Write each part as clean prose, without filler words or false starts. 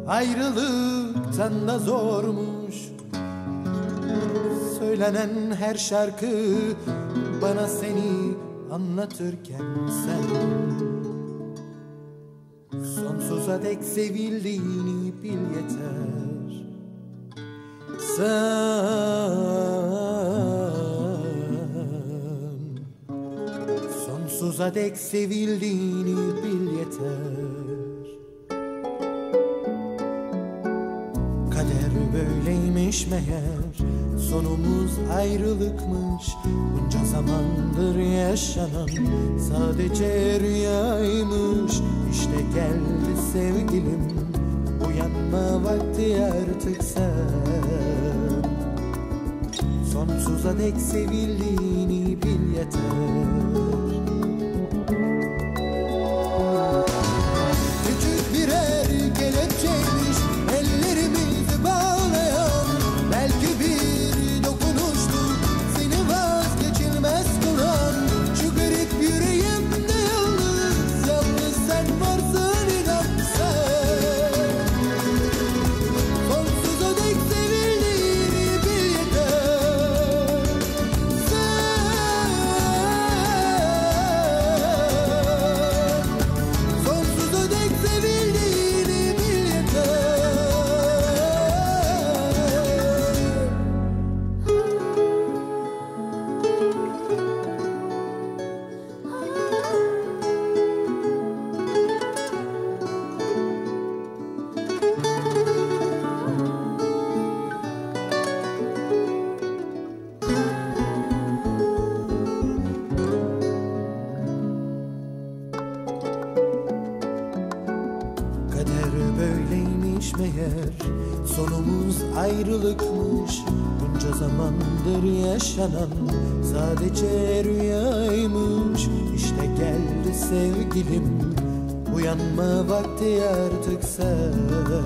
Ayrılıktan da zormuş söylenen her şarkı bana seni anlatırken sen sonsuza dek sevildiğini bil yeter. Sen sonsuza dek sevildiğini bil yeter. Kader böyleymiş meğer, sonumuz ayrılıkmış. Bunca zamandır yaşanan sadece rüyaymış. İşte geldi sevgilim, uyanma vakti artık sen. Sonsuza dek sevildiğini bil yeter. Küçük birer kelepçeymiş ellerimizi bağlayan, belki bir dokunuştu seni vazgeçilmez kılan. Şu garip yüreğimde yalnız, yalnız sen varsın inan sen. Sonsuza dek sevildiğini bil yeter. Sen sonsuza dek sevildiğini bil yeter. Kader böyleymiş meğer, sonumuz ayrılıkmış. Bunca zamandır yaşanan sadece rüyaymış. İşte geldi sevgilim, uyanma vakti artık sen.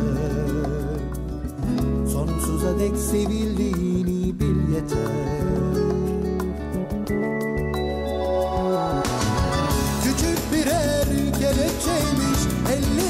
Sonsuza dek sevildiğini bil yeter. Küçük birer kelepçeymiş ellerimizi